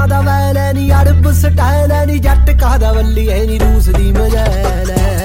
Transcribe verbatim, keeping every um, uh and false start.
ਦਾ well ਐ ਨੀ ਅਰਬ style ਐ ਨੀ ਜੱਟ ਕਾਹਦਾ ਵੱਲੀ ਐ ਨੀ ਰੂਸ ਦੀ ਮਜੈਲ ਐ